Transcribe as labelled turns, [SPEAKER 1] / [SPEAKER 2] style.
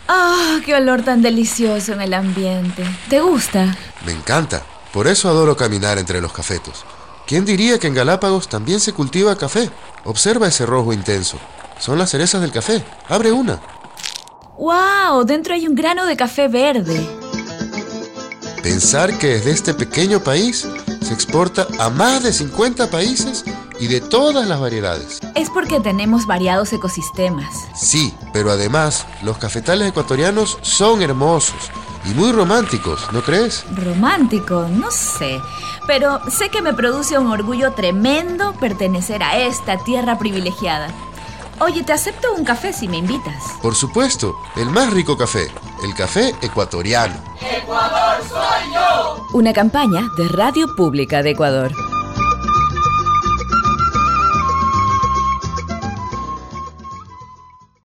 [SPEAKER 1] ¡Ah, qué olor tan delicioso en el ambiente! ¿Te gusta?
[SPEAKER 2] Me encanta. Por eso adoro caminar entre los cafetos. ¿Quién diría que en Galápagos también se cultiva café? Observa ese rojo intenso. Son las cerezas del café. Abre una.
[SPEAKER 1] ¡Wow! Dentro hay un grano de café verde.
[SPEAKER 2] Pensar que desde este pequeño país se exporta a más de 50 países y de todas las variedades.
[SPEAKER 1] Es porque tenemos variados ecosistemas.
[SPEAKER 2] Sí, pero además, los cafetales ecuatorianos son hermosos y muy románticos, ¿no crees?
[SPEAKER 1] Romántico, no sé. Pero sé que me produce un orgullo tremendo pertenecer a esta tierra privilegiada. Oye, te acepto un café si me invitas.
[SPEAKER 2] Por supuesto, el más rico café, el café ecuatoriano.
[SPEAKER 3] ¡Ecuador soy yo!
[SPEAKER 1] Una campaña de Radio Pública de Ecuador.